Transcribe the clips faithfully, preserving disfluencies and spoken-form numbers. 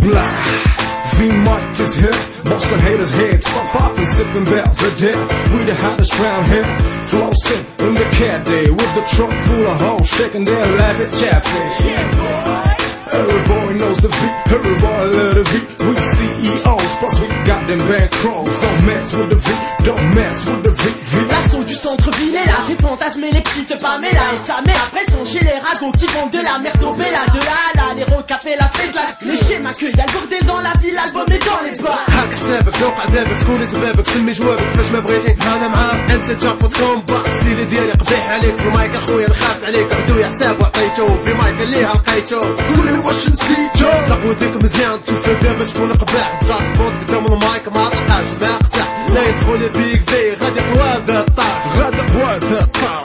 Blah, V-Mike is here, busting haters' heads, stop popping, sipping Belvedere. We the hottest round here, flossing in the caddy with the trunk full of hoes, shaking their lavish chaffee. Yeah, boy. Every boy knows the V, every boy love the V. We C E Os, plus we got them bankrolls. Don't mess with the V, don't mess with the V, V. L'assaut du centre-ville est là, fait fantasmer les petites Pamela et sa mère. Après sont chez les ragots qui vendent de la merde au Bella. De là à là, les recafés, la fête, la les schémas que y'a le bordel dans la ville, l'album est dans les bars. هاك حسابك توقع دابك شكون سبابك سمي جوابك فاش ما بغيتي انا معاك ام سي جاب دوت كوم با السيدي ديالي قبيح عليك في المايك اخويا نخاف عليك ردوي حساب وعطيتو في مايك اللي لقيتو قولي واش نسيتو طلق وديك مزيان تشوف دابا شكون قباح جاك بوط قدام المايك ما طلقاش ما قسح لا يدخل بيك في غادي قواد الطار غادي قواد الطار.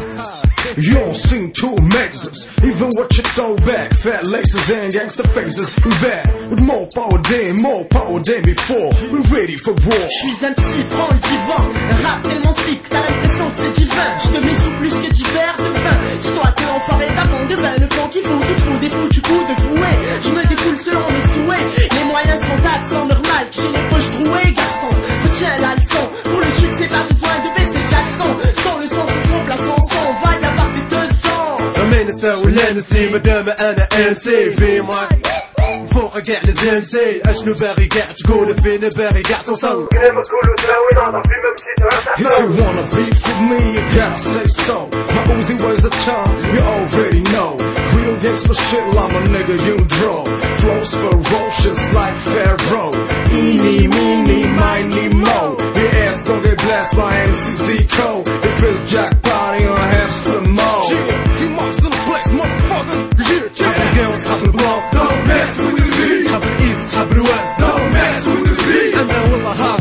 You don't seem too amazes, even with your throwback, fat laces and gangster faces. We back with more power than, more power than before. We're ready for war. J'suis un psy, prends le divan. Un rap tellement speed, t'as l'impression que c'est divin. J'te mets sous plus que dix verres de vin. J'dois que l'enfoiré d'avant de vin. Le fond qu'il faut, tout faut, des foutus coups de fouet. J'me défoule selon mes souhaits. Les moyens sont d'accent normal, chez les poches trouées, garçon. Retiens la leçon, pour le succès pas besoin de baisser quatre cents. Sans le sens, il faut place en son, va y avoir des deux cents. ما نساوي لا نسي مادام انا ام سي في مايك فوق كاع الزنسي اشنو باغي كاع تقول فين باغي كاع توصل كلامك كله تساوي نهضر فيما مشيت. If you wanna beef with me, you gotta say so. My Uzi weighs a ton, you already know. Real gangsta shit, I'm a nigga you draw. Flows ferocious like Pharaoh. Eeny, meeny, miny, mo. Your ass gon' get blasted by M C Z-Co. If it's jackpot, you gonna have some more. Yeah, V-Mark's in the place, motherfuckers. Yeah, yeah. صحاب الجو صحاب البلوك Don't mess with the V. صحاب الايست صحاب الويست Don't mess with the V. انا والله هارد